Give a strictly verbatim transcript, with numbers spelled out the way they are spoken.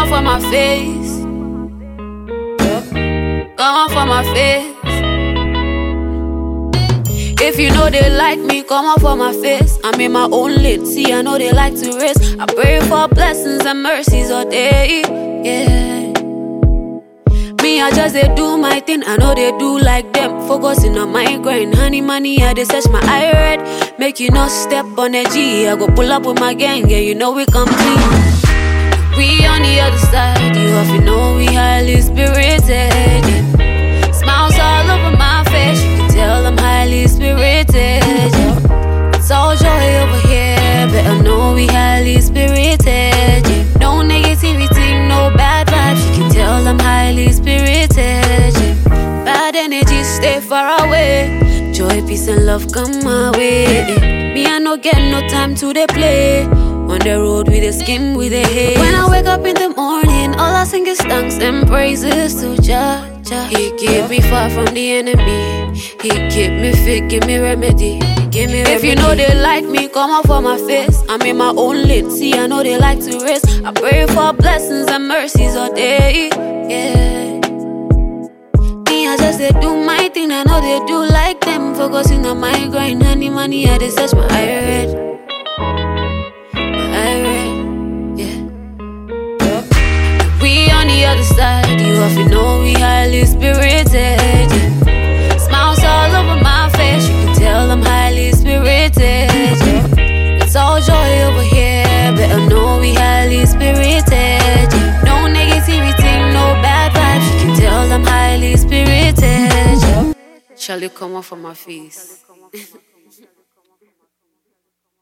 off on my face. Come off on my face. If you know they like me, come off on my face. I'm in my own lane, see I know they like to race. I pray for blessings and mercies all day, yeah. Me, I just they do my thing, I know they do like them. Focusing on my grind, honey money, I they search my eye red. Make you not step on the G, I go pull up with my gang, yeah, you know we come clean. We on the other side, you have to know we highly spirited, yeah. Smiles all over my face, you can tell I'm highly spirited, yeah. It's all joy over here, better know we highly spirited, yeah. No negativity, no bad vibes, you can tell I'm highly spirited, yeah. Bad energy, stay far away. Joy, peace and love come my way. Me, I no get no time to they play. On the road with a skin, with a haze. When I wake up in the morning, all I sing is thanks and praises to Jah. Jah. He keep me far from the enemy. He keep me fit, give me remedy. Give me remedy. If you know they like me, come off on my face. I'm in my own lane, see I know they like to race. I pray for blessings and mercies all day, yeah. Me, I just they do my thing, I know they do like them. Focusing on my grind, honey money, I they search my eye red. We on the other side, you have to know we highly spirited, yeah. Smiles all over my face, you can tell I'm highly spirited, yeah. It's all joy over here, better know we highly spirited, yeah. No negativity, no bad vibes, you can tell I'm highly spirited, yeah. Shall you come off on my face?